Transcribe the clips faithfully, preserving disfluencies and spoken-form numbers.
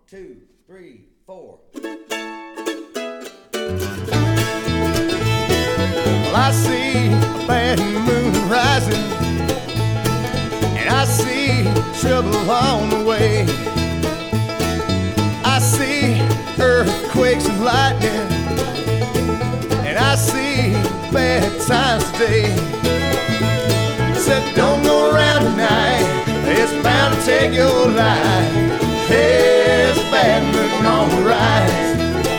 two, three, four. Well, I see a bad moon rising, and I see trouble on the way. I see earthquakes and lightning, and I see bad times today. Said don't go around tonight, it's bound to take your life. There's a bad moon on the rise.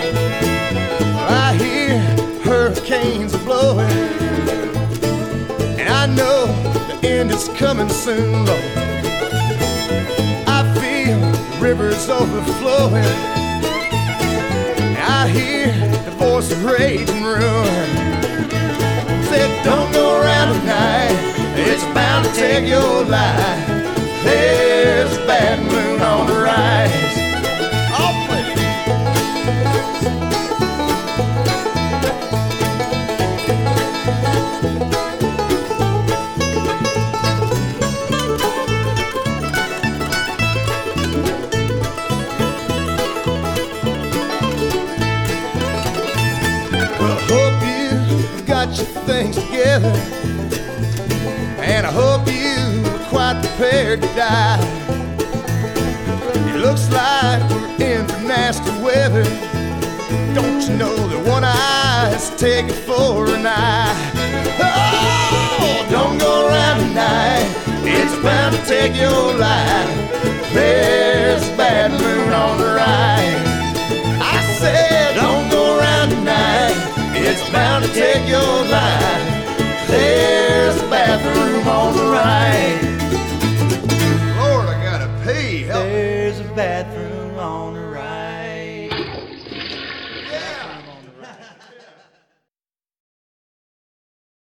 I hear hurricanes are blowing, and I know the end is coming soon, Lord. I feel the rivers overflowing, and I hear the voice of rage and ruin. Said don't go around tonight, it's bound to take your life. There's a bad moon on the rise. I'll play. Well, I hope you got your things together, and I hope you are quite prepared to die. It looks like we're in for nasty weather. Don't you know that one eye is taken for an eye? Oh, don't go around tonight, it's bound to take your life. There's a bad moon on the rise. I said don't go around tonight, it's bound to take your life. There's a bathroom on the right. Lord, I gotta pee. Help. There's a bathroom on the